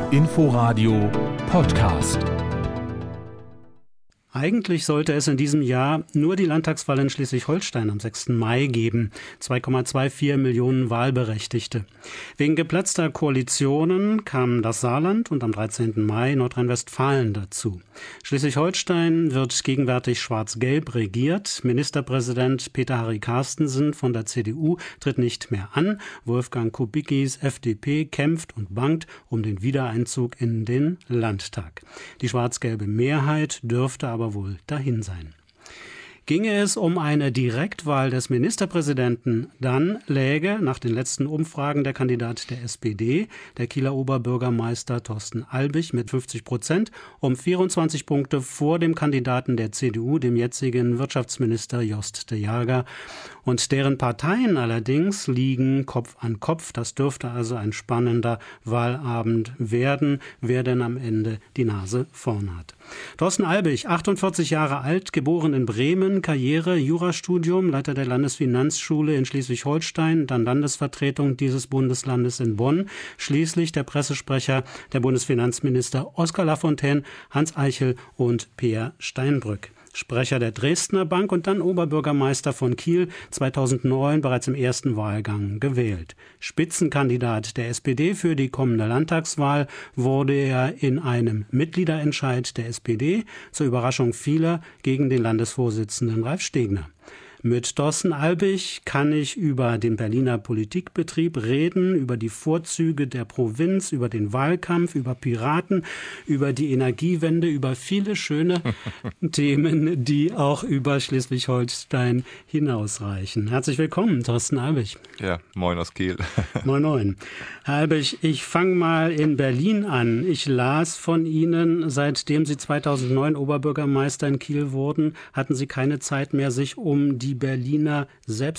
Inforadio Podcast. Eigentlich sollte es in diesem Jahr nur die Landtagswahl in Schleswig-Holstein am 6. Mai geben. 2,24 Millionen Wahlberechtigte. Wegen geplatzter Koalitionen kamen das Saarland und am 13. Mai Nordrhein-Westfalen dazu. Schleswig-Holstein wird gegenwärtig schwarz-gelb regiert. Ministerpräsident Peter-Harry Carstensen von der CDU tritt nicht mehr an. Wolfgang Kubickis FDP kämpft und bangt um den Wiedereinzug in den Landtag. Die schwarz-gelbe Mehrheit dürfte aber wohl dahin sein. Ginge es um eine Direktwahl des Ministerpräsidenten, dann läge nach den letzten Umfragen der Kandidat der SPD, der Kieler Oberbürgermeister Thorsten Albig mit 50%, um 24 Punkte vor dem Kandidaten der CDU, dem jetzigen Wirtschaftsminister Jost de Jager. Und deren Parteien allerdings liegen Kopf an Kopf. Das dürfte also ein spannender Wahlabend werden, wer denn am Ende die Nase vorn hat. Thorsten Albig, 48 Jahre alt, geboren in Bremen, Karriere, Jurastudium, Leiter der Landesfinanzschule in Schleswig-Holstein, dann Landesvertretung dieses Bundeslandes in Bonn, schließlich der Pressesprecher der Bundesfinanzminister Oskar Lafontaine, Hans Eichel und Peer Steinbrück. Sprecher der Dresdner Bank und dann Oberbürgermeister von Kiel, 2009 bereits im ersten Wahlgang gewählt. Spitzenkandidat der SPD für die kommende Landtagswahl wurde er in einem Mitgliederentscheid der SPD, zur Überraschung vieler, gegen den Landesvorsitzenden Ralf Stegner. Mit Thorsten Albig kann ich über den Berliner Politikbetrieb reden, über die Vorzüge der Provinz, über den Wahlkampf, über Piraten, über die Energiewende, über viele schöne Themen, die auch über Schleswig-Holstein hinausreichen. Herzlich willkommen, Thorsten Albig. Ja, moin aus Kiel. Moin, moin. Herr Albig, ich fange mal in Berlin an. Ich las von Ihnen, seitdem Sie 2009 Oberbürgermeister in Kiel wurden, hatten Sie keine Zeit mehr, sich um die Berliner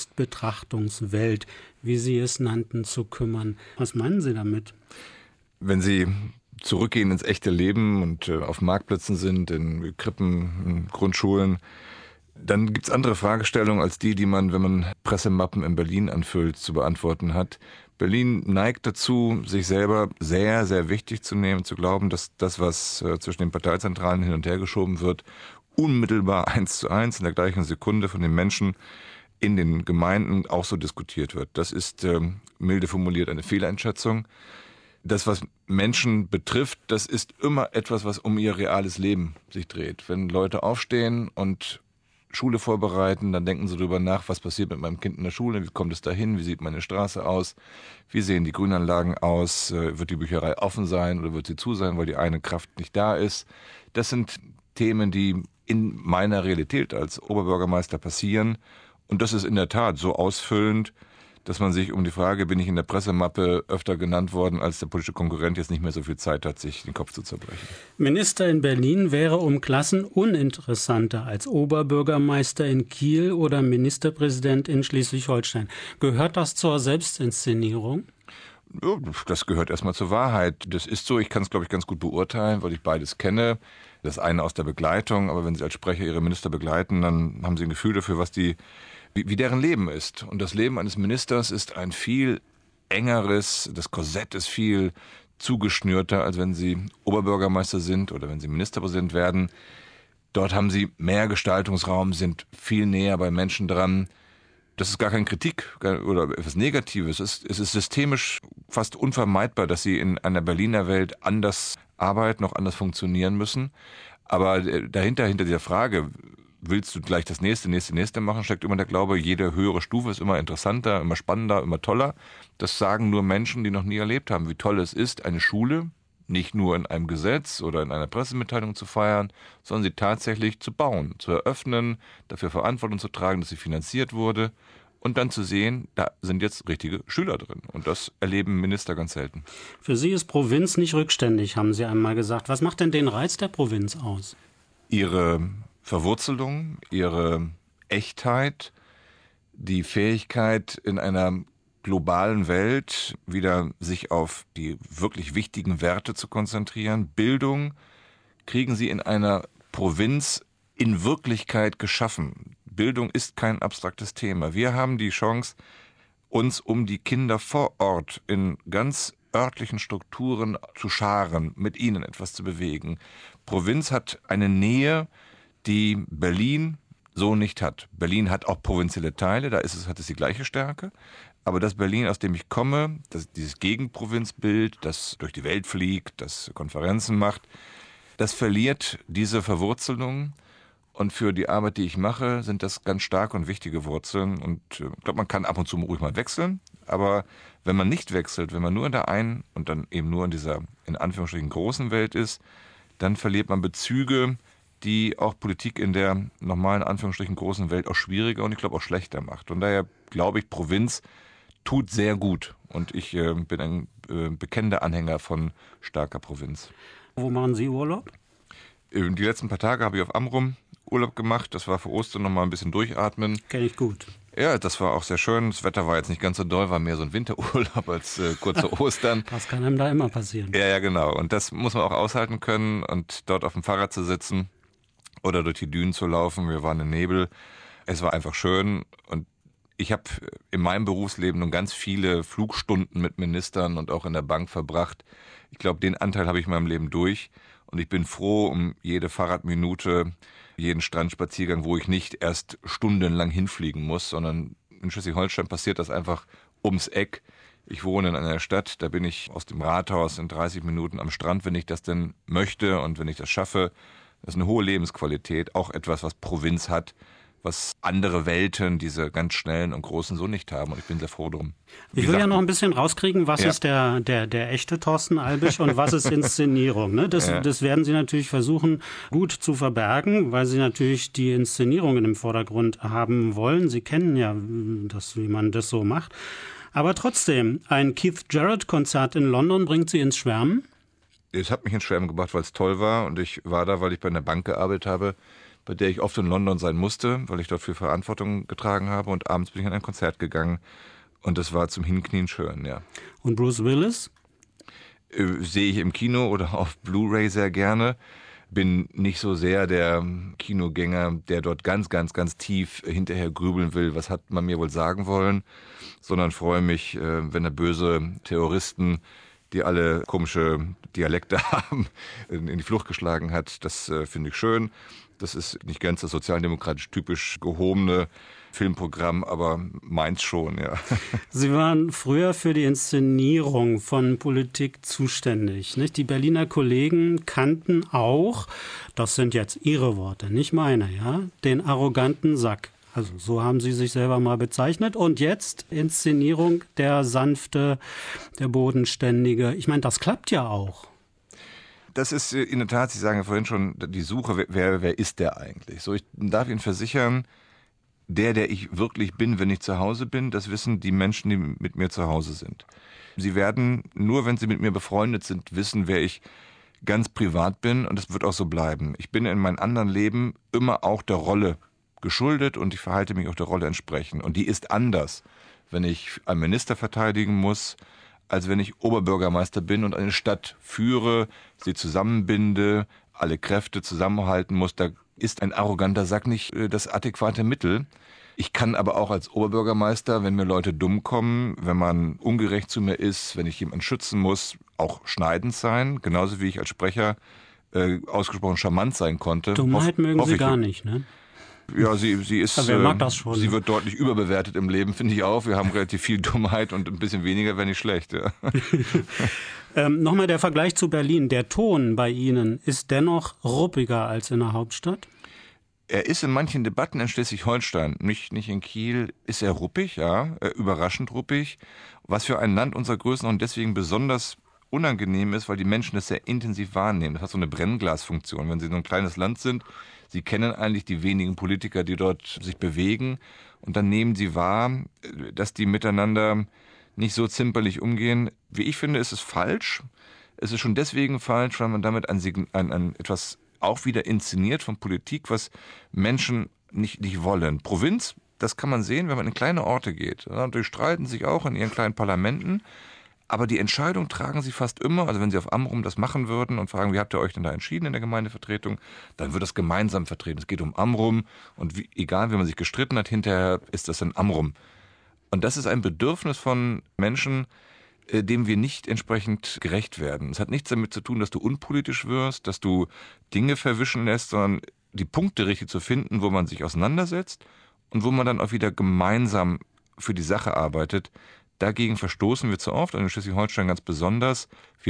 Selbstbetrachtungswelt, wie Sie es nannten, zu kümmern. Was meinen Sie damit? Wenn Sie zurückgehen ins echte Leben und auf Marktplätzen sind, in Krippen, in Grundschulen, dann gibt es andere Fragestellungen als die man, wenn man Pressemappen in Berlin anfüllt, zu beantworten hat. Berlin neigt dazu, sich selber sehr, sehr wichtig zu nehmen, zu glauben, dass das, was zwischen den Parteizentralen hin und her geschoben wird, unmittelbar 1:1 in der gleichen Sekunde von den Menschen in den Gemeinden auch so diskutiert wird. Das ist, milde formuliert, eine Fehleinschätzung. Das, was Menschen betrifft, das ist immer etwas, was um ihr reales Leben sich dreht. Wenn Leute aufstehen und Schule vorbereiten, dann denken sie darüber nach, was passiert mit meinem Kind in der Schule, wie kommt es dahin, wie sieht meine Straße aus, wie sehen die Grünanlagen aus, wird die Bücherei offen sein oder wird sie zu sein, weil die eine Kraft nicht da ist. Das sind Themen, die in meiner Realität als Oberbürgermeister passieren. Und das ist in der Tat so ausfüllend, dass man sich um die Frage, bin ich in der Pressemappe öfter genannt worden, als der politische Konkurrent jetzt nicht mehr so viel Zeit hat, sich den Kopf zu zerbrechen. Minister in Berlin wäre um Klassen uninteressanter als Oberbürgermeister in Kiel oder Ministerpräsident in Schleswig-Holstein. Gehört das zur Selbstinszenierung? Das gehört erstmal zur Wahrheit. Das ist so, ich kann es, glaube ich, ganz gut beurteilen, weil ich beides kenne. Das eine aus der Begleitung, aber wenn Sie als Sprecher Ihre Minister begleiten, dann haben Sie ein Gefühl dafür, wie deren Leben ist. Und das Leben eines Ministers ist ein viel engeres, das Korsett ist viel zugeschnürter, als wenn Sie Oberbürgermeister sind oder wenn Sie Ministerpräsident werden. Dort haben Sie mehr Gestaltungsraum, sind viel näher bei Menschen dran. Das ist gar keine Kritik oder etwas Negatives. Es ist systemisch fast unvermeidbar, dass Sie in einer Berliner Welt anders arbeiten, auch anders funktionieren müssen. Aber hinter dieser Frage, willst du gleich das nächste machen, steckt immer der Glaube, jede höhere Stufe ist immer interessanter, immer spannender, immer toller. Das sagen nur Menschen, die noch nie erlebt haben, wie toll es ist, eine Schule nicht nur in einem Gesetz oder in einer Pressemitteilung zu feiern, sondern sie tatsächlich zu bauen, zu eröffnen, dafür Verantwortung zu tragen, dass sie finanziert wurde und dann zu sehen, da sind jetzt richtige Schüler drin. Und das erleben Minister ganz selten. Für Sie ist Provinz nicht rückständig, haben Sie einmal gesagt. Was macht denn den Reiz der Provinz aus? Ihre Verwurzelung, ihre Echtheit, die Fähigkeit in einer globalen Welt wieder sich auf die wirklich wichtigen Werte zu konzentrieren. Bildung kriegen Sie in einer Provinz in Wirklichkeit geschaffen. Bildung ist kein abstraktes Thema. Wir haben die Chance, uns um die Kinder vor Ort in ganz örtlichen Strukturen zu scharen, mit ihnen etwas zu bewegen. Provinz hat eine Nähe, die Berlin so nicht hat. Berlin hat auch provinzielle Teile, hat es die gleiche Stärke. Aber das Berlin, aus dem ich komme, dieses Gegenprovinzbild, das durch die Welt fliegt, das Konferenzen macht, das verliert diese Verwurzelung. Und für die Arbeit, die ich mache, sind das ganz starke und wichtige Wurzeln. Und ich glaube, man kann ab und zu ruhig mal wechseln. Aber wenn man nicht wechselt, wenn man nur in der einen und dann eben nur in dieser, in Anführungsstrichen, großen Welt ist, dann verliert man Bezüge, die auch Politik in der normalen, Anführungsstrichen, großen Welt auch schwieriger und ich glaube auch schlechter macht. Und daher glaube ich, Provinz tut sehr gut. Und ich bin ein bekennender Anhänger von starker Provinz. Wo machen Sie Urlaub? Die letzten paar Tage habe ich auf Amrum Urlaub gemacht. Das war für Ostern nochmal ein bisschen durchatmen. Kenn ich gut. Ja, das war auch sehr schön. Das Wetter war jetzt nicht ganz so doll, war mehr so ein Winterurlaub als kurze Ostern. Das kann einem da immer passieren. Ja, genau. Und das muss man auch aushalten können und dort auf dem Fahrrad zu sitzen oder durch die Dünen zu laufen. Wir waren im Nebel. Es war einfach schön und ich habe in meinem Berufsleben nun ganz viele Flugstunden mit Ministern und auch in der Bank verbracht. Ich glaube, den Anteil habe ich in meinem Leben durch und ich bin froh um jede Fahrradminute, jeden Strandspaziergang, wo ich nicht erst stundenlang hinfliegen muss, sondern in Schleswig-Holstein passiert das einfach ums Eck. Ich wohne in einer Stadt, da bin ich aus dem Rathaus in 30 Minuten am Strand, wenn ich das denn möchte und wenn ich das schaffe. Das ist eine hohe Lebensqualität, auch etwas, was Provinz hat, was andere Welten, diese ganz schnellen und großen, so nicht haben. Und ich bin sehr froh drum. Ich will ja noch ein bisschen rauskriegen, was ist der echte Thorsten Albisch und was ist Inszenierung. Ne? Das werden Sie natürlich versuchen, gut zu verbergen, weil Sie natürlich die Inszenierungen im Vordergrund haben wollen. Sie kennen ja, wie man das so macht. Aber trotzdem, ein Keith Jarrett-Konzert in London bringt Sie ins Schwärmen? Es hat mich ins Schwärmen gebracht, weil es toll war. Und ich war da, weil ich bei einer Bank gearbeitet habe, bei der ich oft in London sein musste, weil ich dort viel Verantwortung getragen habe. Und abends bin ich an ein Konzert gegangen. Und das war zum Hinknien schön, ja. Und Bruce Willis? Sehe ich im Kino oder auf Blu-ray sehr gerne. Bin nicht so sehr der Kinogänger, der dort ganz, ganz, ganz tief hinterher grübeln will, was hat man mir wohl sagen wollen, sondern freue mich, wenn da böse Terroristen, die alle komische Dialekte haben, in die Flucht geschlagen hat. Das finde ich schön. Das ist nicht ganz das sozialdemokratisch typisch gehobene Filmprogramm, aber meins schon, ja. Sie waren früher für die Inszenierung von Politik zuständig, nicht? Die Berliner Kollegen kannten auch, das sind jetzt Ihre Worte, nicht meine, ja, den arroganten Sack. Also so haben Sie sich selber mal bezeichnet. Und jetzt Inszenierung, der sanfte, der bodenständige. Ich meine, das klappt ja auch. Das ist in der Tat, Sie sagen ja vorhin schon, die Suche, wer ist der eigentlich? So, ich darf Ihnen versichern, der ich wirklich bin, wenn ich zu Hause bin, das wissen die Menschen, die mit mir zu Hause sind. Sie werden, nur wenn sie mit mir befreundet sind, wissen, wer ich ganz privat bin und das wird auch so bleiben. Ich bin in meinem anderen Leben immer auch der Rolle geschuldet und ich verhalte mich auch der Rolle entsprechend. Und die ist anders, wenn ich einen Minister verteidigen muss, als wenn ich Oberbürgermeister bin und eine Stadt führe, sie zusammenbinde, alle Kräfte zusammenhalten muss. Da ist ein arroganter Sack nicht das adäquate Mittel. Ich kann aber auch als Oberbürgermeister, wenn mir Leute dumm kommen, wenn man ungerecht zu mir ist, wenn ich jemanden schützen muss, auch schneidend sein, genauso wie ich als Sprecher ausgesprochen charmant sein konnte. Dummheit mögen Sie gar nicht, ne? Ja, sie ist, wer mag das schon, sie wird deutlich überbewertet im Leben, finde ich auch. Wir haben relativ viel Dummheit und ein bisschen weniger wäre nicht schlecht. Ja. Nochmal der Vergleich zu Berlin. Der Ton bei Ihnen ist dennoch ruppiger als in der Hauptstadt? Er ist in manchen Debatten in Schleswig-Holstein, nicht in Kiel, ist er ruppig, ja, überraschend ruppig. Was für ein Land unserer Größenordnung deswegen besonders unangenehm ist, weil die Menschen das sehr intensiv wahrnehmen. Das hat so eine Brennglasfunktion. Wenn sie so ein kleines Land sind, sie kennen eigentlich die wenigen Politiker, die dort sich bewegen und dann nehmen sie wahr, dass die miteinander nicht so zimperlich umgehen. Wie ich finde, ist es falsch. Es ist schon deswegen falsch, weil man damit ein etwas auch wieder inszeniert von Politik, was Menschen nicht wollen. Provinz, das kann man sehen, wenn man in kleine Orte geht. Die streiten sich auch in ihren kleinen Parlamenten. Aber die Entscheidung tragen sie fast immer, also wenn sie auf Amrum das machen würden und fragen, wie habt ihr euch denn da entschieden in der Gemeindevertretung, dann wird das gemeinsam vertreten. Es geht um Amrum und egal wie man sich gestritten hat, hinterher ist das ein Amrum. Und das ist ein Bedürfnis von Menschen, dem wir nicht entsprechend gerecht werden. Es hat nichts damit zu tun, dass du unpolitisch wirst, dass du Dinge verwischen lässt, sondern die Punkte richtig zu finden, wo man sich auseinandersetzt und wo man dann auch wieder gemeinsam für die Sache arbeitet. Dagegen verstoßen wir zu oft, und in Schleswig-Holstein ganz besonders. Wir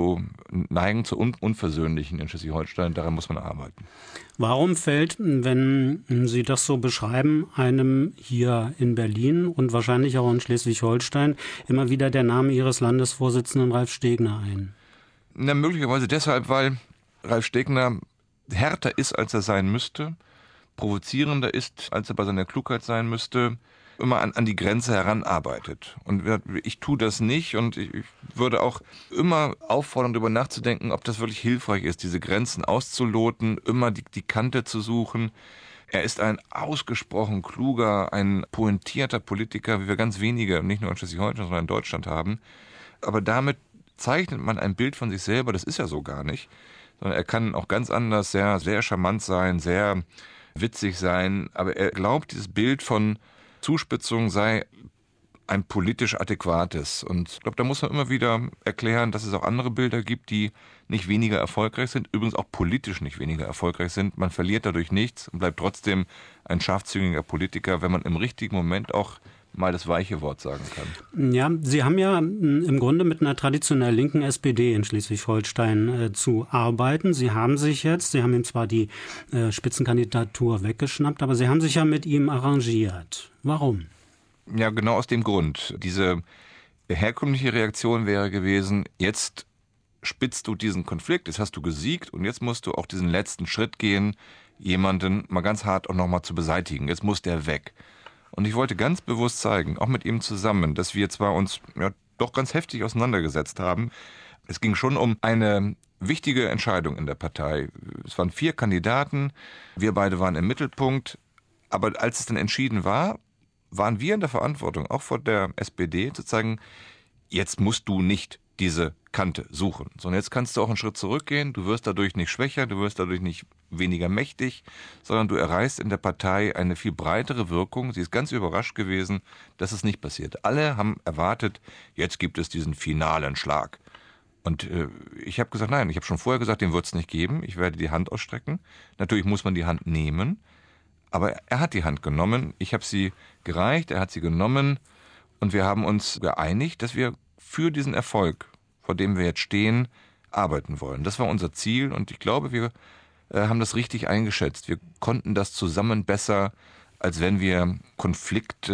neigen zu Unversöhnlichen in Schleswig-Holstein, daran muss man arbeiten. Warum fällt, wenn Sie das so beschreiben, einem hier in Berlin und wahrscheinlich auch in Schleswig-Holstein immer wieder der Name Ihres Landesvorsitzenden Ralf Stegner ein? Na, möglicherweise deshalb, weil Ralf Stegner härter ist, als er sein müsste, provozierender ist, als er bei seiner Klugheit sein müsste, immer an die Grenze heranarbeitet. Und ich tue das nicht, und ich würde auch immer auffordern, darüber nachzudenken, ob das wirklich hilfreich ist, diese Grenzen auszuloten, immer die Kante zu suchen. Er ist ein ausgesprochen kluger, ein pointierter Politiker, wie wir ganz wenige, nicht nur in Schleswig-Holstein, sondern in Deutschland haben. Aber damit zeichnet man ein Bild von sich selber, das ist ja so gar nicht, sondern er kann auch ganz anders sehr, sehr charmant sein, sehr witzig sein, aber er glaubt, dieses Bild von Zuspitzung sei ein politisch adäquates. Und ich glaube, da muss man immer wieder erklären, dass es auch andere Bilder gibt, die nicht weniger erfolgreich sind, übrigens auch politisch nicht weniger erfolgreich sind. Man verliert dadurch nichts und bleibt trotzdem ein scharfzüngiger Politiker, wenn man im richtigen Moment auch mal das weiche Wort sagen kann. Ja, Sie haben ja im Grunde mit einer traditionell linken SPD in Schleswig-Holstein zu arbeiten. Sie haben ihm zwar die Spitzenkandidatur weggeschnappt, aber Sie haben sich ja mit ihm arrangiert. Warum? Ja, genau aus dem Grund. Diese herkömmliche Reaktion wäre gewesen, jetzt spitzt du diesen Konflikt, jetzt hast du gesiegt und jetzt musst du auch diesen letzten Schritt gehen, jemanden mal ganz hart auch nochmal zu beseitigen. Jetzt muss der weg. Und ich wollte ganz bewusst zeigen, auch mit ihm zusammen, dass wir zwar uns doch ganz heftig auseinandergesetzt haben. Es ging schon um eine wichtige Entscheidung in der Partei. Es waren 4 Kandidaten, wir beide waren im Mittelpunkt. Aber als es dann entschieden war, waren wir in der Verantwortung, auch vor der SPD, zu zeigen, jetzt musst du nicht diese Kante suchen, sondern jetzt kannst du auch einen Schritt zurückgehen, du wirst dadurch nicht schwächer, du wirst dadurch nicht weniger mächtig, sondern du erreichst in der Partei eine viel breitere Wirkung. Sie ist ganz überrascht gewesen, dass es nicht passiert. Alle haben erwartet, jetzt gibt es diesen finalen Schlag. Und ich habe gesagt, nein, ich habe schon vorher gesagt, den wird es nicht geben, ich werde die Hand ausstrecken. Natürlich muss man die Hand nehmen, aber er hat die Hand genommen, ich habe sie gereicht, er hat sie genommen und wir haben uns geeinigt, dass wir für diesen Erfolg, vor dem wir jetzt stehen, arbeiten wollen. Das war unser Ziel und ich glaube, wir haben das richtig eingeschätzt. Wir konnten das zusammen besser, als wenn wir Konflikt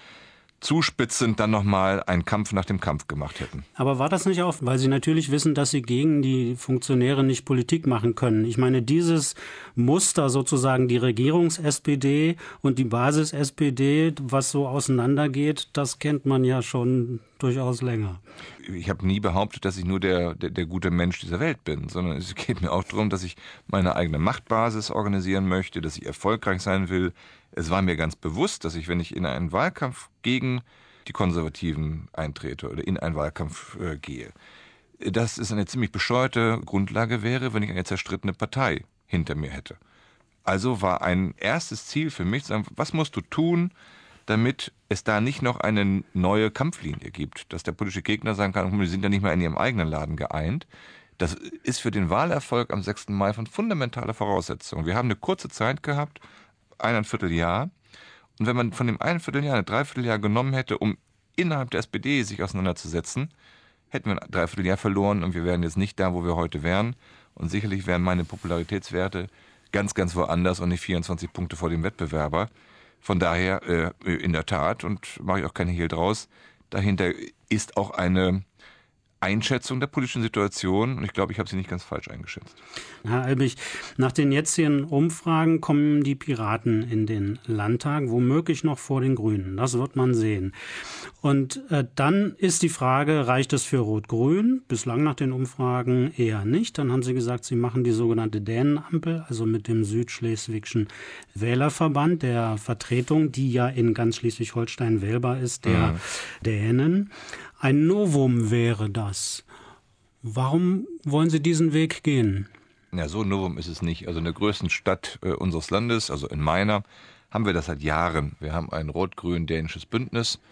zuspitzend dann nochmal einen Kampf nach dem Kampf gemacht hätten. Aber war das nicht auch, weil Sie natürlich wissen, dass Sie gegen die Funktionäre nicht Politik machen können? Ich meine, dieses Muster sozusagen, die Regierungs-SPD und die Basis-SPD, was so auseinandergeht, das kennt man ja schon durchaus länger. Ich habe nie behauptet, dass ich nur der gute Mensch dieser Welt bin, sondern es geht mir auch darum, dass ich meine eigene Machtbasis organisieren möchte, dass ich erfolgreich sein will. Es war mir ganz bewusst, dass ich, wenn ich in einen Wahlkampf gegen die Konservativen eintrete oder in einen Wahlkampf gehe, dass es eine ziemlich bescheuerte Grundlage wäre, wenn ich eine zerstrittene Partei hinter mir hätte. Also war ein erstes Ziel für mich, zu sagen, was musst du tun, damit es da nicht noch eine neue Kampflinie gibt, dass der politische Gegner sagen kann, wir sind ja nicht mal in ihrem eigenen Laden geeint. Das ist für den Wahlerfolg am 6. Mai von fundamentaler Voraussetzung. Wir haben eine kurze Zeit gehabt, 1,25 Jahr. Und wenn man von dem 1,25 Jahr, 1,75 Jahr genommen hätte, um innerhalb der SPD sich auseinanderzusetzen, hätten wir ein 3/4 Jahr verloren und wir wären jetzt nicht da, wo wir heute wären. Und sicherlich wären meine Popularitätswerte ganz, ganz woanders und nicht 24 Punkte vor dem Wettbewerber. Von daher, in der Tat, und mache ich auch keinen Hehl draus, dahinter ist auch eine Einschätzung der politischen Situation und ich glaube, ich habe sie nicht ganz falsch eingeschätzt. Herr Albig, nach den jetzigen Umfragen kommen die Piraten in den Landtag, womöglich noch vor den Grünen. Das wird man sehen. Und dann ist die Frage, reicht es für Rot-Grün? Bislang nach den Umfragen eher nicht. Dann haben Sie gesagt, Sie machen die sogenannte Dänenampel, also mit dem Südschleswigschen Wählerverband, der Vertretung, die ja in ganz Schleswig-Holstein wählbar ist, der Dänen. Ein Novum wäre das. Warum wollen Sie diesen Weg gehen? Ja, so ein Novum ist es nicht. Also in der größten Stadt unseres Landes, also in meiner, haben wir das seit Jahren. Wir haben ein rot-grün-dänisches Bündnis.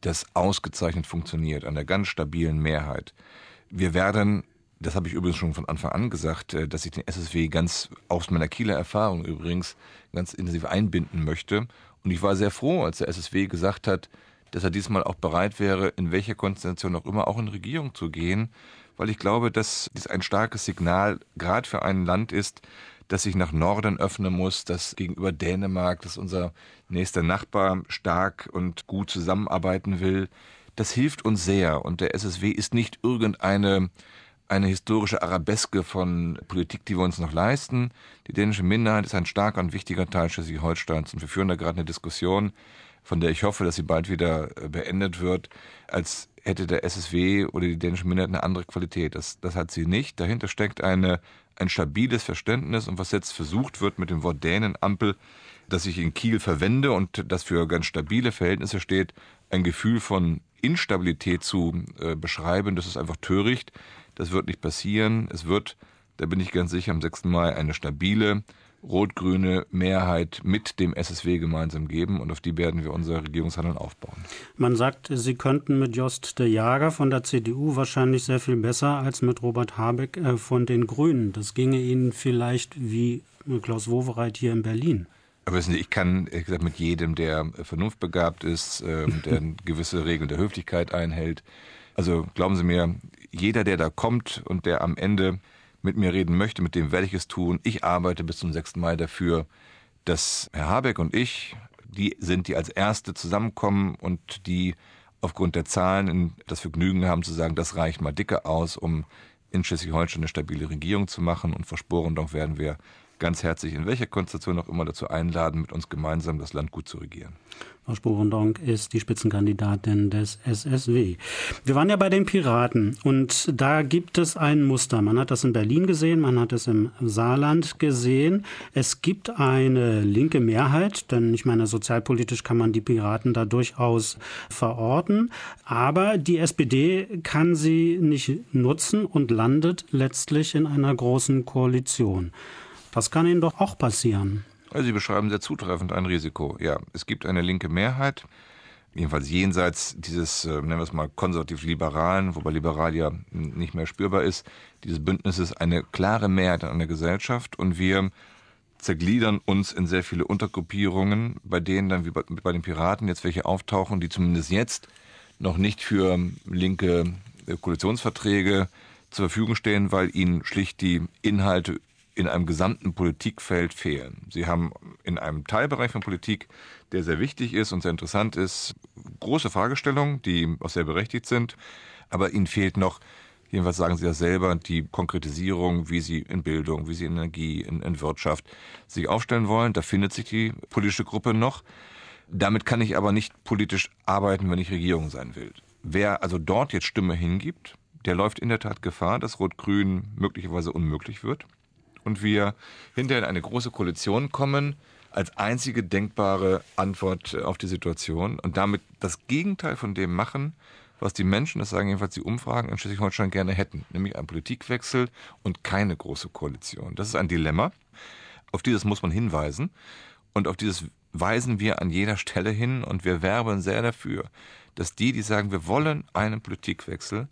das ausgezeichnet funktioniert, einer ganz stabilen Mehrheit. Wir werden, das habe ich übrigens schon von Anfang an gesagt, dass ich den SSW ganz aus meiner Kieler Erfahrung übrigens ganz intensiv einbinden möchte. Und ich war sehr froh, als der SSW gesagt hat, dass er diesmal auch bereit wäre, in welcher Konstellation auch immer, auch in Regierung zu gehen, weil ich glaube, dass dies ein starkes Signal gerade für ein Land ist, das sich nach Norden öffnen muss, das gegenüber Dänemark, das unser nächster Nachbar stark und gut zusammenarbeiten will. Das hilft uns sehr und der SSW ist nicht irgendeine historische Arabeske von Politik, die wir uns noch leisten. Die dänische Minderheit ist ein starker und wichtiger Teil Schleswig-Holsteins und wir führen da gerade eine Diskussion, von der ich hoffe, dass sie bald wieder beendet wird, als hätte der SSW oder die dänische Minderheit eine andere Qualität. Das hat sie nicht. Dahinter steckt ein stabiles Verständnis und was jetzt versucht wird mit dem Wort Dänenampel, das ich in Kiel verwende und das für ganz stabile Verhältnisse steht, ein Gefühl von Instabilität zu beschreiben, das ist einfach töricht. Das wird nicht passieren. Es wird, da bin ich ganz sicher, am 6. Mai eine stabile rot-grüne Mehrheit mit dem SSW gemeinsam geben und auf die werden wir unser Regierungshandeln aufbauen. Man sagt, Sie könnten mit Jost de Jager von der CDU wahrscheinlich sehr viel besser als mit Robert Habeck von den Grünen. Das ginge Ihnen vielleicht wie Klaus Wowereit hier in Berlin. Aber wissen Sie, ich kann ehrlich gesagt mit jedem, der vernunftbegabt ist, der gewisse Regeln der Höflichkeit einhält. Also glauben Sie mir, jeder, der da kommt und der am Ende mit mir reden möchte, mit dem werde ich es tun. Ich arbeite bis zum 6. Mai dafür, dass Herr Habeck und ich, die sind, die als Erste zusammenkommen und die aufgrund der Zahlen das Vergnügen haben zu sagen, das reicht mal dicke aus, um in Schleswig-Holstein eine stabile Regierung zu machen. Und Frau Sporendonk werden wir ganz herzlich in welcher Konstellation auch immer dazu einladen, mit uns gemeinsam das Land gut zu regieren. Frau Sporendonk ist die Spitzenkandidatin des SSW. Wir waren ja bei den Piraten und da gibt es ein Muster. Man hat das in Berlin gesehen, man hat es im Saarland gesehen. Es gibt eine linke Mehrheit, denn ich meine, sozialpolitisch kann man die Piraten da durchaus verorten. Aber die SPD kann sie nicht nutzen und landet letztlich in einer großen Koalition. Das kann Ihnen doch auch passieren. Also Sie beschreiben sehr zutreffend ein Risiko. Ja, es gibt eine linke Mehrheit, jedenfalls jenseits dieses, nennen wir es mal, konservativ-liberalen, wobei liberal ja nicht mehr spürbar ist, dieses Bündnisses eine klare Mehrheit in einer Gesellschaft und wir zergliedern uns in sehr viele Untergruppierungen, bei denen dann wie bei den Piraten jetzt welche auftauchen, die zumindest jetzt noch nicht für linke Koalitionsverträge zur Verfügung stehen, weil ihnen schlicht die Inhalte in einem gesamten Politikfeld fehlen. Sie haben in einem Teilbereich von Politik, der sehr wichtig ist und sehr interessant ist, große Fragestellungen, die auch sehr berechtigt sind, aber ihnen fehlt noch, jedenfalls sagen Sie das selber, die Konkretisierung, wie Sie in Bildung, wie Sie in Energie, in Wirtschaft sich aufstellen wollen. Da findet sich die politische Gruppe noch. Damit kann ich aber nicht politisch arbeiten, wenn ich Regierung sein will. Wer also dort jetzt Stimme hingibt, der läuft in der Tat Gefahr, dass Rot-Grün möglicherweise unmöglich wird. Und wir hinterher in eine große Koalition kommen, als einzige denkbare Antwort auf die Situation und damit das Gegenteil von dem machen, was die Menschen, das sagen jedenfalls die Umfragen, in Schleswig-Holstein gerne hätten, nämlich einen Politikwechsel und keine große Koalition. Das ist ein Dilemma, auf dieses muss man hinweisen und auf dieses weisen wir an jeder Stelle hin und wir werben sehr dafür, dass die sagen, wir wollen einen Politikwechsel,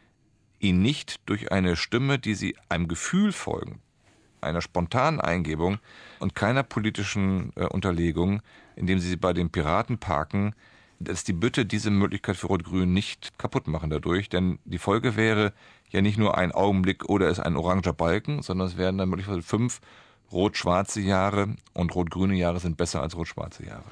ihn nicht durch eine Stimme, die sie einem Gefühl folgen, einer spontanen Eingebung und keiner politischen Unterlegung, indem sie bei den Piraten parken, dass die Bitte diese Möglichkeit für Rot-Grün nicht kaputt machen dadurch. Denn die Folge wäre ja nicht nur ein Augenblick oder ist ein oranger Balken, sondern es wären dann möglicherweise 5 rot-schwarze Jahre und rot-grüne Jahre sind besser als rot-schwarze Jahre.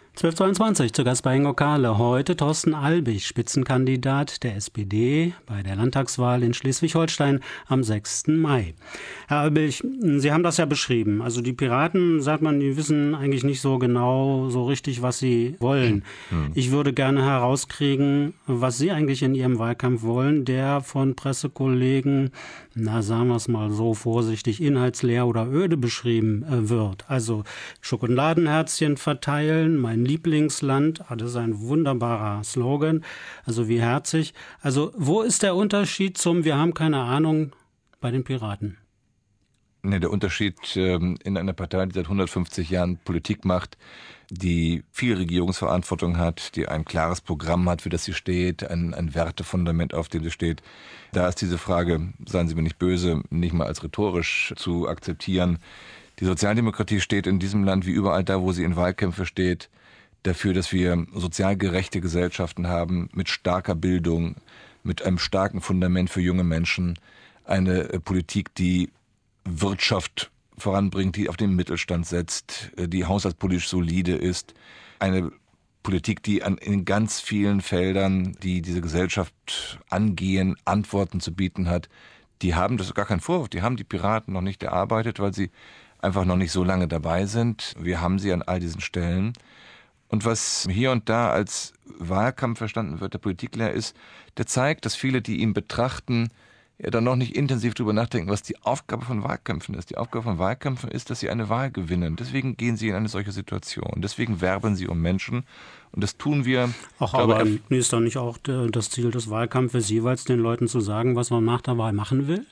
12:22 zu Gast bei Ingo Kahle. Heute Thorsten Albig, Spitzenkandidat der SPD bei der Landtagswahl in Schleswig-Holstein am 6. Mai. Herr Albig, Sie haben das ja beschrieben. Also die Piraten, sagt man, die wissen eigentlich nicht so genau, so richtig, was sie wollen. Ich würde gerne herauskriegen, was Sie eigentlich in Ihrem Wahlkampf wollen, der von Pressekollegen, sagen wir es mal so vorsichtig, inhaltsleer oder öde beschrieben wird. Also Schokoladenherzchen verteilen, mein Lieblingsland, das ist ein wunderbarer Slogan, also wie herzig. Also wo ist der Unterschied zum Wir haben keine Ahnung bei den Piraten? Nee, der Unterschied in einer Partei, die seit 150 Jahren Politik macht, die viel Regierungsverantwortung hat, die ein klares Programm hat, für das sie steht, ein Wertefundament, auf dem sie steht. Da ist diese Frage, seien Sie mir nicht böse, nicht mal als rhetorisch zu akzeptieren. Die Sozialdemokratie steht in diesem Land wie überall da, wo sie in Wahlkämpfe steht, dafür, dass wir sozial gerechte Gesellschaften haben, mit starker Bildung, mit einem starken Fundament für junge Menschen, eine Politik, die Wirtschaft voranbringt, die auf den Mittelstand setzt, die haushaltspolitisch solide ist, eine Politik, die in ganz vielen Feldern, die diese Gesellschaft angehen, Antworten zu bieten hat. Die haben, das ist gar kein Vorwurf, die haben die Piraten noch nicht erarbeitet, weil sie einfach noch nicht so lange dabei sind. Wir haben sie an all diesen Stellen. Und was hier und da als Wahlkampf verstanden wird, der Politiklehrer ist, der zeigt, dass viele, die ihn betrachten, ja dann noch nicht intensiv darüber nachdenken, was die Aufgabe von Wahlkämpfen ist. Die Aufgabe von Wahlkämpfen ist, dass sie eine Wahl gewinnen. Deswegen gehen sie in eine solche Situation. Deswegen werben sie um Menschen. Und das tun wir. Aber ist doch nicht auch das Ziel des Wahlkampfes, jeweils den Leuten zu sagen, was man nach der Wahl machen will?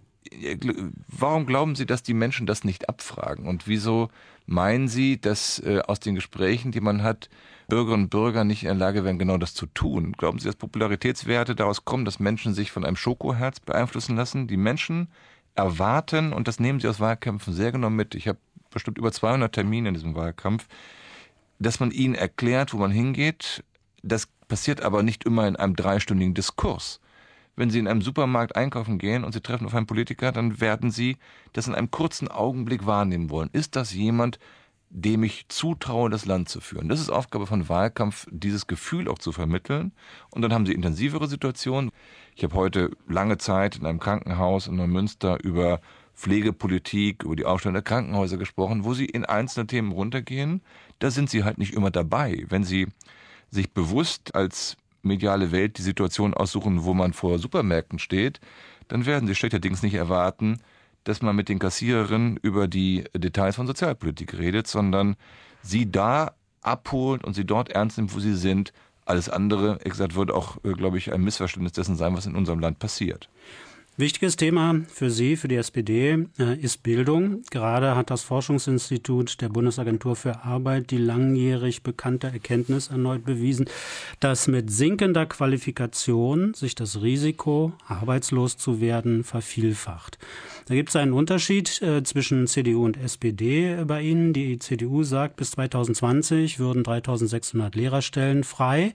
Warum glauben Sie, dass die Menschen das nicht abfragen? Und wieso meinen Sie, dass aus den Gesprächen, die man hat, Bürgerinnen und Bürger nicht in der Lage wären, genau das zu tun? Glauben Sie, dass Popularitätswerte daraus kommen, dass Menschen sich von einem Schokoherz beeinflussen lassen? Die Menschen erwarten, und das nehmen sie aus Wahlkämpfen sehr genau mit, ich habe bestimmt über 200 Termine in diesem Wahlkampf, dass man ihnen erklärt, wo man hingeht. Das passiert aber nicht immer in einem 3-stündigen Diskurs. Wenn Sie in einem Supermarkt einkaufen gehen und Sie treffen auf einen Politiker, dann werden Sie das in einem kurzen Augenblick wahrnehmen wollen. Ist das jemand, dem ich zutraue, das Land zu führen? Das ist Aufgabe von Wahlkampf, dieses Gefühl auch zu vermitteln. Und dann haben Sie intensivere Situationen. Ich habe heute lange Zeit in einem Krankenhaus in Neumünster über Pflegepolitik, über die Aufstellung der Krankenhäuser gesprochen, wo Sie in einzelne Themen runtergehen. Da sind Sie halt nicht immer dabei. Wenn Sie sich bewusst als mediale Welt die Situation aussuchen, wo man vor Supermärkten steht, dann werden Sie schlechterdings nicht erwarten, dass man mit den Kassiererinnen über die Details von Sozialpolitik redet, sondern sie da abholt und sie dort ernst nimmt, wo sie sind. Alles andere, exakt, wird auch, glaube ich, ein Missverständnis dessen sein, was in unserem Land passiert. Wichtiges Thema für Sie, für die SPD, ist Bildung. Gerade hat das Forschungsinstitut der Bundesagentur für Arbeit die langjährig bekannte Erkenntnis erneut bewiesen, dass mit sinkender Qualifikation sich das Risiko, arbeitslos zu werden, vervielfacht. Da gibt es einen Unterschied zwischen CDU und SPD bei Ihnen. Die CDU sagt, bis 2020 würden 3.600 Lehrerstellen frei.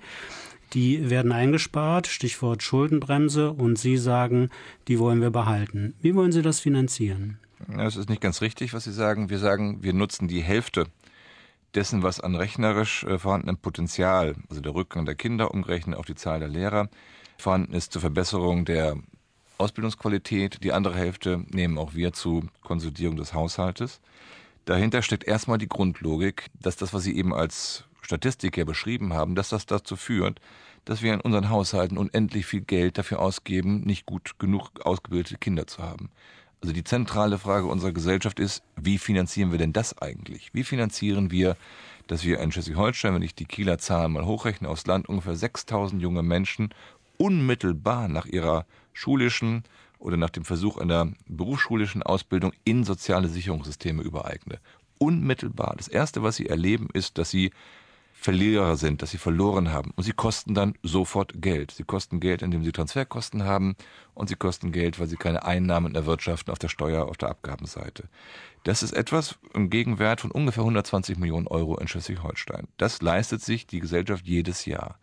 Die werden eingespart, Stichwort Schuldenbremse, und Sie sagen, die wollen wir behalten. Wie wollen Sie das finanzieren? Das ist nicht ganz richtig, was Sie sagen. Wir sagen, wir nutzen die Hälfte dessen, was an rechnerisch vorhandenem Potenzial, also der Rückgang der Kinder umgerechnet auf die Zahl der Lehrer, vorhanden ist zur Verbesserung der Ausbildungsqualität. Die andere Hälfte nehmen auch wir zur Konsolidierung des Haushaltes. Dahinter steckt erstmal die Grundlogik, dass das, was Sie eben als Statistiker beschrieben haben, dass das dazu führt, dass wir in unseren Haushalten unendlich viel Geld dafür ausgeben, nicht gut genug ausgebildete Kinder zu haben. Also die zentrale Frage unserer Gesellschaft ist, wie finanzieren wir denn das eigentlich? Wie finanzieren wir, dass wir in Schleswig-Holstein, wenn ich die Kieler Zahlen mal hochrechne, aufs Land ungefähr 6.000 junge Menschen unmittelbar nach ihrer schulischen oder nach dem Versuch einer berufsschulischen Ausbildung in soziale Sicherungssysteme übereigne. Unmittelbar. Das Erste, was sie erleben, ist, dass sie Verlierer sind, dass sie verloren haben. Und sie kosten dann sofort Geld. Sie kosten Geld, indem sie Transferkosten haben, und sie kosten Geld, weil sie keine Einnahmen erwirtschaften auf der Steuer-, auf der Abgabenseite. Das ist etwas im Gegenwert von ungefähr 120 Millionen Euro in Schleswig-Holstein. Das leistet sich die Gesellschaft jedes Jahr.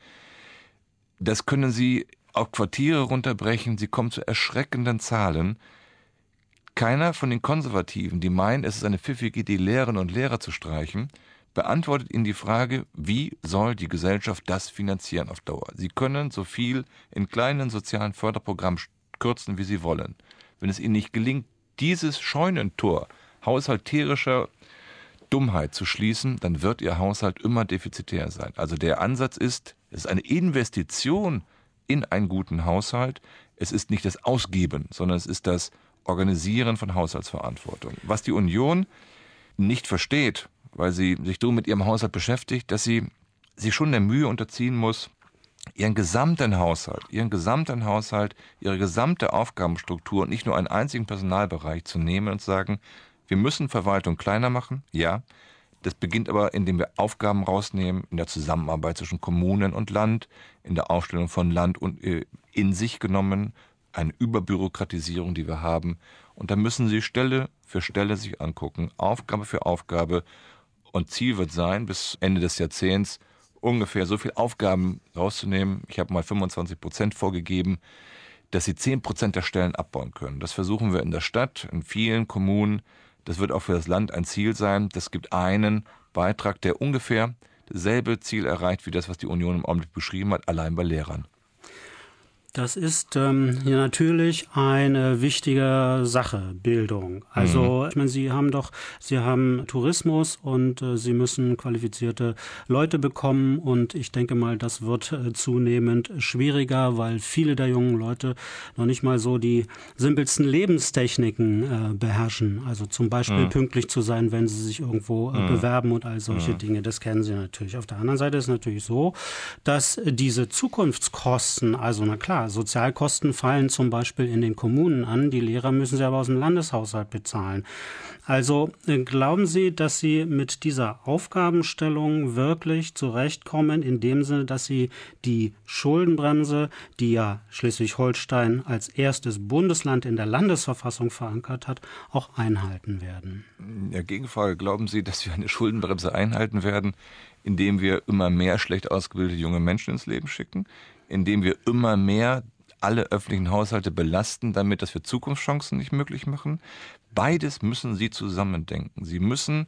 Das können Sie auf Quartiere runterbrechen. Sie kommen zu erschreckenden Zahlen. Keiner von den Konservativen, die meinen, es ist eine pfiffige Idee, Lehrerinnen und Lehrer zu streichen, beantwortet Ihnen die Frage, wie soll die Gesellschaft das finanzieren auf Dauer? Sie können so viel in kleinen sozialen Förderprogrammen kürzen, wie Sie wollen. Wenn es Ihnen nicht gelingt, dieses Scheunentor haushalterischer Dummheit zu schließen, dann wird Ihr Haushalt immer defizitär sein. Also der Ansatz ist, es ist eine Investition in einen guten Haushalt. Es ist nicht das Ausgeben, sondern es ist das Organisieren von Haushaltsverantwortung. Was die Union nicht versteht, weil sie sich so mit ihrem Haushalt beschäftigt, dass sie sich schon der Mühe unterziehen muss, ihren gesamten Haushalt, ihre gesamte Aufgabenstruktur und nicht nur einen einzigen Personalbereich zu nehmen und zu sagen, wir müssen Verwaltung kleiner machen, ja, Das beginnt aber, indem wir Aufgaben rausnehmen, in der Zusammenarbeit zwischen Kommunen und Land, in der Aufstellung von Land und in sich genommen, eine Überbürokratisierung, die wir haben. Und da müssen Sie Stelle für Stelle sich angucken, Aufgabe für Aufgabe. Und Ziel wird sein, bis Ende des Jahrzehnts ungefähr so viele Aufgaben rauszunehmen. Ich habe mal 25% vorgegeben, dass Sie 10% der Stellen abbauen können. Das versuchen wir in der Stadt, in vielen Kommunen. Das wird auch für das Land ein Ziel sein. Das gibt einen Beitrag, der ungefähr dasselbe Ziel erreicht, wie das, was die Union im Augenblick beschrieben hat, allein bei Lehrern. Das ist natürlich eine wichtige Sache, Bildung. Also, ich meine, Sie haben Tourismus und Sie müssen qualifizierte Leute bekommen und ich denke mal, das wird zunehmend schwieriger, weil viele der jungen Leute noch nicht mal so die simpelsten Lebenstechniken beherrschen. Also zum Beispiel pünktlich zu sein, wenn sie sich irgendwo bewerben und all solche Dinge. Das kennen Sie natürlich. Auf der anderen Seite ist es natürlich so, dass diese Zukunftskosten, also na klar, Sozialkosten fallen zum Beispiel in den Kommunen an, die Lehrer müssen sie aber aus dem Landeshaushalt bezahlen. Also glauben Sie, dass Sie mit dieser Aufgabenstellung wirklich zurechtkommen, in dem Sinne, dass Sie die Schuldenbremse, die ja Schleswig-Holstein als erstes Bundesland in der Landesverfassung verankert hat, auch einhalten werden? Ja, Gegenfrage. Glauben Sie, dass wir eine Schuldenbremse einhalten werden, indem wir immer mehr schlecht ausgebildete junge Menschen ins Leben schicken? Indem wir immer mehr alle öffentlichen Haushalte belasten, damit dass wir Zukunftschancen nicht möglich machen. Beides müssen Sie zusammendenken. Sie müssen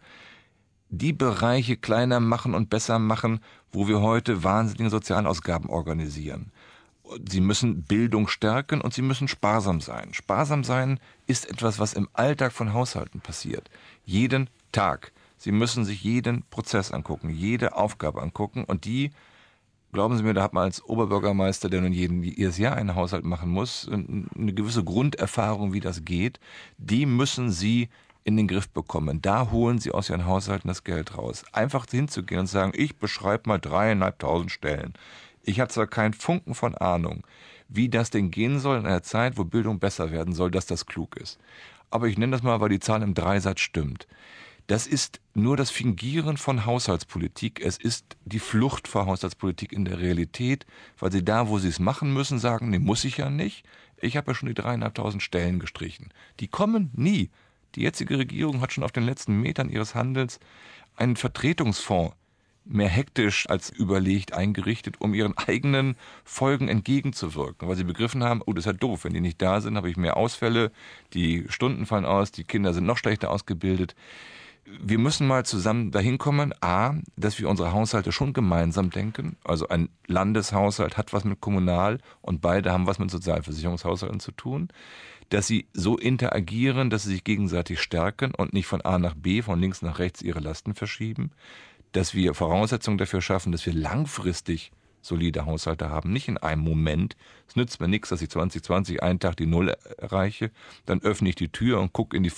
die Bereiche kleiner machen und besser machen, wo wir heute wahnsinnige Sozialausgaben organisieren. Sie müssen Bildung stärken und Sie müssen sparsam sein. Sparsam sein ist etwas, was im Alltag von Haushalten passiert. Jeden Tag. Sie müssen sich jeden Prozess angucken, jede Aufgabe angucken und die, glauben Sie mir, da hat man als Oberbürgermeister, der nun jedes Jahr einen Haushalt machen muss, eine gewisse Grunderfahrung, wie das geht. Die müssen Sie in den Griff bekommen. Da holen Sie aus Ihren Haushalten das Geld raus. Einfach hinzugehen und sagen, ich beschreibe mal 3.500 Stellen. Ich habe zwar keinen Funken von Ahnung, wie das denn gehen soll in einer Zeit, wo Bildung besser werden soll, dass das klug ist. Aber ich nenne das mal, weil die Zahl im Dreisatz stimmt. Das ist nur das Fingieren von Haushaltspolitik. Es ist die Flucht vor Haushaltspolitik in der Realität, weil sie da, wo sie es machen müssen, sagen, nee, muss ich ja nicht. Ich habe ja schon die 3.500 Stellen gestrichen. Die kommen nie. Die jetzige Regierung hat schon auf den letzten Metern ihres Handelns einen Vertretungsfonds mehr hektisch als überlegt eingerichtet, um ihren eigenen Folgen entgegenzuwirken. Weil sie begriffen haben, oh, das ist ja doof, wenn die nicht da sind, habe ich mehr Ausfälle, die Stunden fallen aus, die Kinder sind noch schlechter ausgebildet. Wir müssen mal zusammen dahin kommen, dass wir unsere Haushalte schon gemeinsam denken. Also ein Landeshaushalt hat was mit Kommunal und beide haben was mit Sozialversicherungshaushalten zu tun. Dass sie so interagieren, dass sie sich gegenseitig stärken und nicht von A nach B, von links nach rechts ihre Lasten verschieben. Dass wir Voraussetzungen dafür schaffen, dass wir langfristig solide Haushalte haben, nicht in einem Moment. Es nützt mir nichts, dass ich 2020 einen Tag die Null erreiche, dann öffne ich die Tür und gucke in die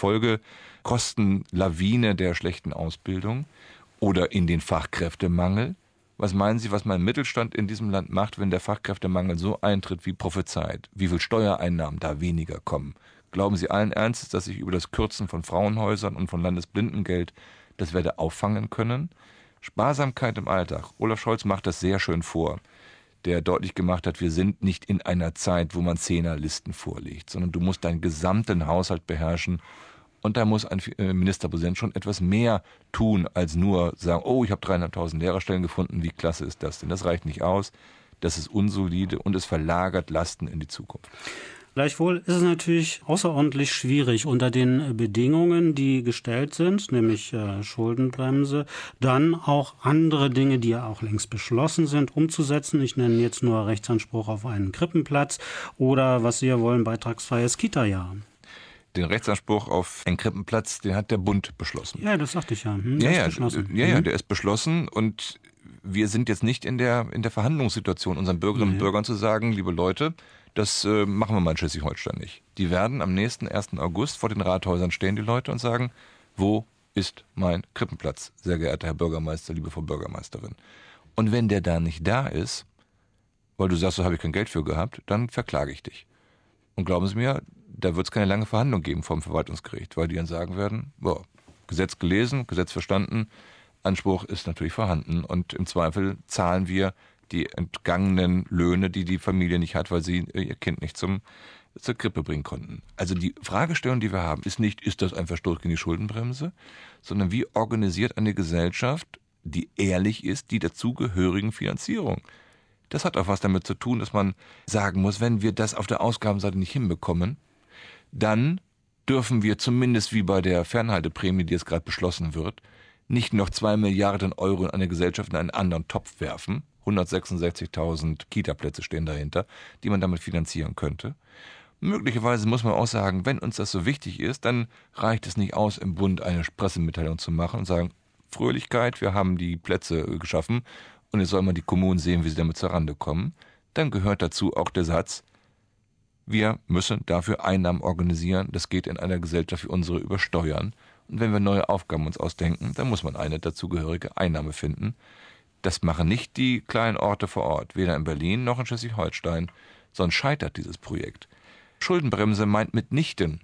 Folgekostenlawine der schlechten Ausbildung oder in den Fachkräftemangel. Was meinen Sie, was mein Mittelstand in diesem Land macht, wenn der Fachkräftemangel so eintritt wie prophezeit? Wie viel Steuereinnahmen da weniger kommen? Glauben Sie allen Ernstes, dass ich über das Kürzen von Frauenhäusern und von Landesblindengeld das werde auffangen können? Sparsamkeit im Alltag. Olaf Scholz macht das sehr schön vor, der deutlich gemacht hat, wir sind nicht in einer Zeit, wo man Zehnerlisten vorlegt, sondern du musst deinen gesamten Haushalt beherrschen und da muss ein Ministerpräsident schon etwas mehr tun, als nur sagen, oh, ich habe 3.500 Lehrerstellen gefunden, wie klasse ist das denn? Das reicht nicht aus, das ist unsolide und es verlagert Lasten in die Zukunft. Gleichwohl ist es natürlich außerordentlich schwierig unter den Bedingungen, die gestellt sind, nämlich Schuldenbremse, dann auch andere Dinge, die ja auch längst beschlossen sind, umzusetzen. Ich nenne jetzt nur Rechtsanspruch auf einen Krippenplatz oder, was Sie ja wollen, beitragsfreies Kita-Jahr. Den Rechtsanspruch auf einen Krippenplatz, den hat der Bund beschlossen. Ja, das sagte ich ja. Der ist beschlossen und wir sind jetzt nicht in der Verhandlungssituation, unseren Bürgerinnen und Bürgern zu sagen, liebe Leute, das machen wir mal in Schleswig-Holstein nicht. Die werden am nächsten 1. August vor den Rathäusern stehen, die Leute, und sagen, wo ist mein Krippenplatz, sehr geehrter Herr Bürgermeister, liebe Frau Bürgermeisterin. Und wenn der da nicht da ist, weil du sagst, so habe ich kein Geld für gehabt, dann verklage ich dich. Und glauben Sie mir, da wird es keine lange Verhandlung geben vom Verwaltungsgericht, weil die dann sagen werden, Gesetz gelesen, Gesetz verstanden, Anspruch ist natürlich vorhanden und im Zweifel zahlen wir die entgangenen Löhne, die die Familie nicht hat, weil sie ihr Kind nicht zur Krippe bringen konnten. Also die Fragestellung, die wir haben, ist nicht, ist das ein Verstoß gegen die Schuldenbremse, sondern wie organisiert eine Gesellschaft, die ehrlich ist, die dazugehörigen Finanzierung. Das hat auch was damit zu tun, dass man sagen muss, wenn wir das auf der Ausgabenseite nicht hinbekommen, dann dürfen wir zumindest wie bei der Fernhalteprämie, die jetzt gerade beschlossen wird, nicht noch 2 Milliarden Euro in eine Gesellschaft in einen anderen Topf werfen. 166.000 Kita-Plätze stehen dahinter, die man damit finanzieren könnte. Möglicherweise muss man auch sagen, wenn uns das so wichtig ist, dann reicht es nicht aus, im Bund eine Pressemitteilung zu machen und sagen, Fröhlichkeit, wir haben die Plätze geschaffen und jetzt soll man die Kommunen sehen, wie sie damit zur Rande kommen. Dann gehört dazu auch der Satz, wir müssen dafür Einnahmen organisieren, das geht in einer Gesellschaft wie unsere über Steuern. Und wenn wir neue Aufgaben uns ausdenken, dann muss man eine dazugehörige Einnahme finden. Das machen nicht die kleinen Orte vor Ort, weder in Berlin noch in Schleswig-Holstein, sondern scheitert dieses Projekt. Schuldenbremse meint mitnichten,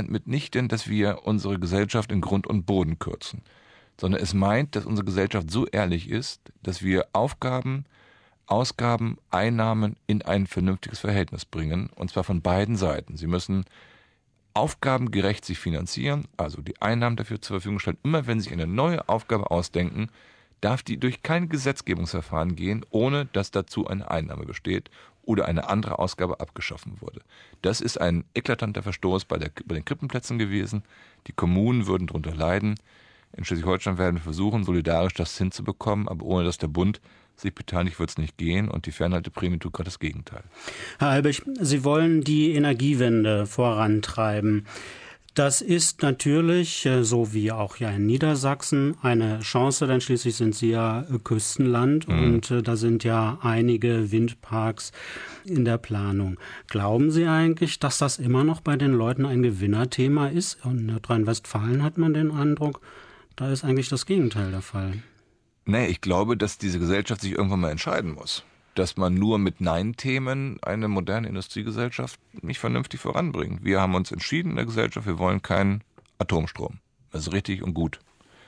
dass wir unsere Gesellschaft in Grund und Boden kürzen, sondern es meint, dass unsere Gesellschaft so ehrlich ist, dass wir Aufgaben, Ausgaben, Einnahmen in ein vernünftiges Verhältnis bringen, und zwar von beiden Seiten. Sie müssen aufgabengerecht sich finanzieren, also die Einnahmen dafür zur Verfügung stellen. Immer wenn Sie eine neue Aufgabe ausdenken, darf die durch kein Gesetzgebungsverfahren gehen, ohne dass dazu eine Einnahme besteht oder eine andere Ausgabe abgeschaffen wurde. Das ist ein eklatanter Verstoß bei den Krippenplätzen gewesen. Die Kommunen würden darunter leiden. In Schleswig-Holstein werden wir versuchen, solidarisch das hinzubekommen, aber ohne dass der Bund sich beteiligt, wird es nicht gehen, und die Fernhalteprämie tut gerade das Gegenteil. Herr Albig, Sie wollen die Energiewende vorantreiben. Das ist natürlich, so wie auch ja in Niedersachsen, eine Chance, denn schließlich sind Sie ja Küstenland und da sind ja einige Windparks in der Planung. Glauben Sie eigentlich, dass das immer noch bei den Leuten ein Gewinnerthema ist? Und in Nordrhein-Westfalen hat man den Eindruck, da ist eigentlich das Gegenteil der Fall. Nee, ich glaube, dass diese Gesellschaft sich irgendwann mal entscheiden muss. Dass man nur mit Nein-Themen eine moderne Industriegesellschaft nicht vernünftig voranbringt. Wir haben uns entschieden in der Gesellschaft, wir wollen keinen Atomstrom. Das ist richtig und gut.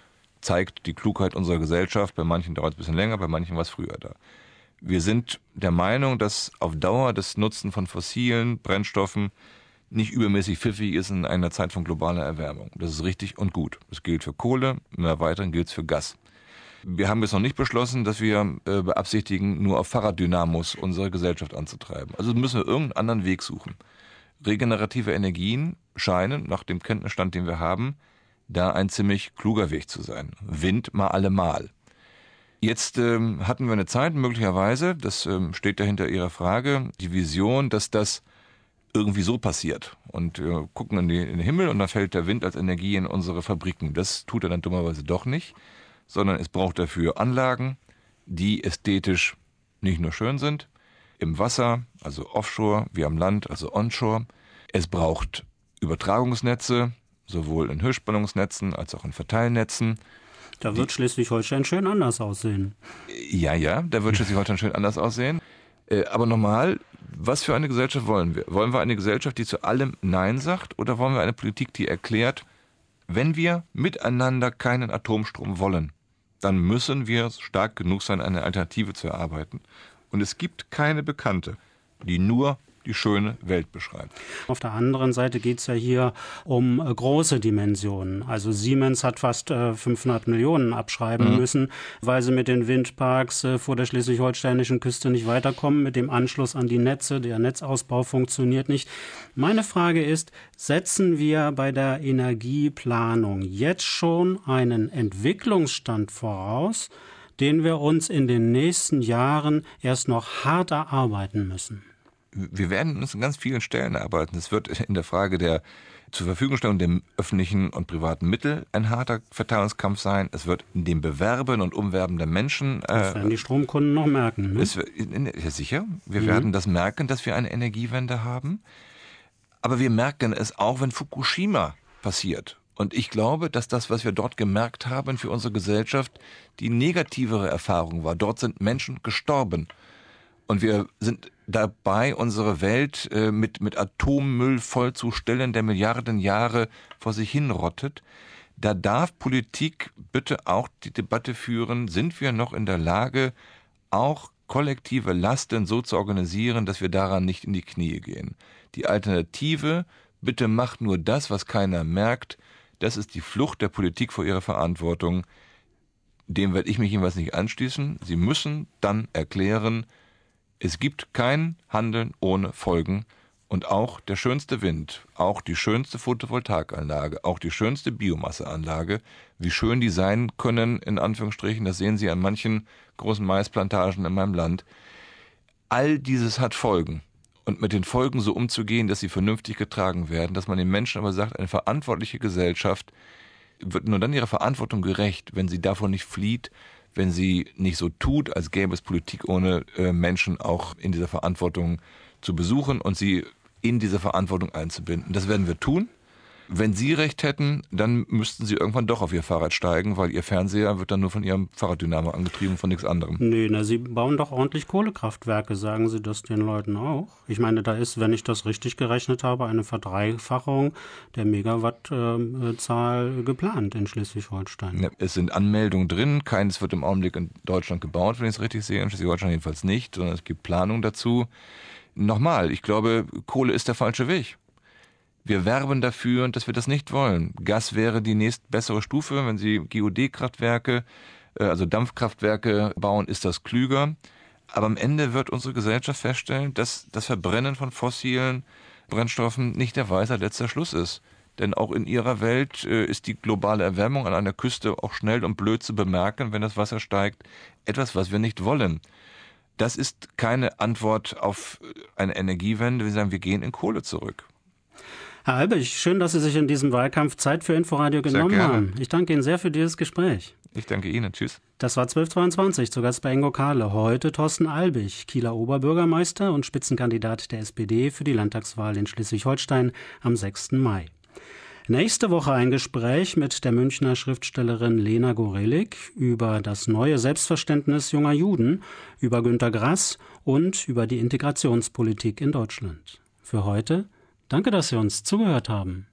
Zeigt die Klugheit unserer Gesellschaft. Bei manchen dauert es ein bisschen länger, bei manchen war es früher da. Wir sind der Meinung, dass auf Dauer das Nutzen von fossilen Brennstoffen nicht übermäßig pfiffig ist in einer Zeit von globaler Erwärmung. Das ist richtig und gut. Das gilt für Kohle, im Erweiteren gilt es für Gas. Wir haben jetzt noch nicht beschlossen, dass wir beabsichtigen, nur auf Fahrraddynamos unsere Gesellschaft anzutreiben. Also müssen wir irgendeinen anderen Weg suchen. Regenerative Energien scheinen, nach dem Kenntnisstand, den wir haben, da ein ziemlich kluger Weg zu sein. Wind mal allemal. Jetzt hatten wir eine Zeit, möglicherweise, das steht dahinter Ihrer Frage, die Vision, dass das irgendwie so passiert. Und wir gucken in den Himmel und dann fällt der Wind als Energie in unsere Fabriken. Das tut er dann dummerweise doch nicht, sondern es braucht dafür Anlagen, die ästhetisch nicht nur schön sind, im Wasser, also offshore, wie am Land, also onshore. Es braucht Übertragungsnetze, sowohl in Höchstspannungsnetzen als auch in Verteilnetzen. Da wird Schleswig-Holstein schön anders aussehen. Ja, da wird Schleswig-Holstein schön anders aussehen. Aber nochmal, was für eine Gesellschaft wollen wir? Wollen wir eine Gesellschaft, die zu allem Nein sagt, oder wollen wir eine Politik, die erklärt, wenn wir miteinander keinen Atomstrom wollen, dann müssen wir stark genug sein, eine Alternative zu erarbeiten. Und es gibt keine Bekannte, die nur die schöne Welt beschreibt. Auf der anderen Seite geht es ja hier um große Dimensionen. Also Siemens hat fast 500 Millionen abschreiben müssen, weil sie mit den Windparks vor der schleswig-holsteinischen Küste nicht weiterkommen, mit dem Anschluss an die Netze. Der Netzausbau funktioniert nicht. Meine Frage ist, setzen wir bei der Energieplanung jetzt schon einen Entwicklungsstand voraus, den wir uns in den nächsten Jahren erst noch hart erarbeiten müssen? Wir werden uns an ganz vielen Stellen arbeiten. Es wird in der Frage der zur Verfügungstellung der öffentlichen und privaten Mittel ein harter Verteilungskampf sein. Es wird in dem Bewerben und Umwerben der Menschen. Das werden die Stromkunden noch merken. Ne? Ja, sicher. Wir werden das merken, dass wir eine Energiewende haben. Aber wir merken es auch, wenn Fukushima passiert. Und ich glaube, dass das, was wir dort gemerkt haben für unsere Gesellschaft, die negativere Erfahrung war. Dort sind Menschen gestorben. Und wir sind dabei, unsere Welt mit Atommüll vollzustellen, der Milliarden Jahre vor sich hin rottet. Da darf Politik bitte auch die Debatte führen, sind wir noch in der Lage, auch kollektive Lasten so zu organisieren, dass wir daran nicht in die Knie gehen. Die Alternative, bitte macht nur das, was keiner merkt, das ist die Flucht der Politik vor ihrer Verantwortung. Dem werde ich mich jedenfalls nicht anschließen. Sie müssen dann erklären, es gibt kein Handeln ohne Folgen. Und auch der schönste Wind, auch die schönste Photovoltaikanlage, auch die schönste Biomasseanlage, wie schön die sein können, in Anführungsstrichen, das sehen Sie an manchen großen Maisplantagen in meinem Land. All dieses hat Folgen. Und mit den Folgen so umzugehen, dass sie vernünftig getragen werden, dass man den Menschen aber sagt, eine verantwortliche Gesellschaft wird nur dann ihrer Verantwortung gerecht, wenn sie davon nicht flieht, wenn sie nicht so tut, als gäbe es Politik ohne Menschen auch in dieser Verantwortung zu besuchen und sie in diese Verantwortung einzubinden. Das werden wir tun. Wenn Sie recht hätten, dann müssten Sie irgendwann doch auf Ihr Fahrrad steigen, weil Ihr Fernseher wird dann nur von Ihrem Fahrraddynamo angetrieben, von nichts anderem. Nee, Sie bauen doch ordentlich Kohlekraftwerke, sagen Sie das den Leuten auch? Ich meine, da ist, wenn ich das richtig gerechnet habe, eine Verdreifachung der Megawattzahl geplant in Schleswig-Holstein. Ja, es sind Anmeldungen drin, keines wird im Augenblick in Deutschland gebaut, wenn ich es richtig sehe, in Schleswig-Holstein jedenfalls nicht, sondern es gibt Planung dazu. Nochmal, ich glaube, Kohle ist der falsche Weg. Wir werben dafür, dass wir das nicht wollen. Gas wäre die nächstbessere Stufe. Wenn Sie GOD-Kraftwerke, also Dampfkraftwerke bauen, ist das klüger. Aber am Ende wird unsere Gesellschaft feststellen, dass das Verbrennen von fossilen Brennstoffen nicht der Weisheit letzter Schluss ist. Denn auch in ihrer Welt ist die globale Erwärmung an einer Küste auch schnell und blöd zu bemerken, wenn das Wasser steigt. Etwas, was wir nicht wollen. Das ist keine Antwort auf eine Energiewende. Wir sagen, wir gehen in Kohle zurück. Herr Albig, schön, dass Sie sich in diesem Wahlkampf Zeit für Inforadio genommen haben. Ich danke Ihnen sehr für dieses Gespräch. Ich danke Ihnen. Tschüss. Das war 1222, zu Gast bei Ingo Kahle. Heute Thorsten Albig, Kieler Oberbürgermeister und Spitzenkandidat der SPD für die Landtagswahl in Schleswig-Holstein am 6. Mai. Nächste Woche ein Gespräch mit der Münchner Schriftstellerin Lena Gorelik über das neue Selbstverständnis junger Juden, über Günter Grass und über die Integrationspolitik in Deutschland. Für heute danke, dass Sie uns zugehört haben.